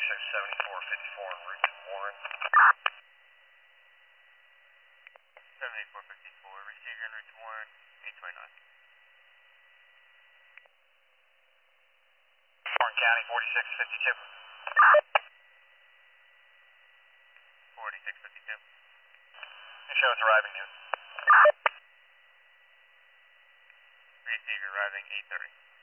7454 en route to Warren. 7454, receiver en route to Warren, 829. Warren County, 4652. 4652. It shows arriving noon. Receiver arriving 830.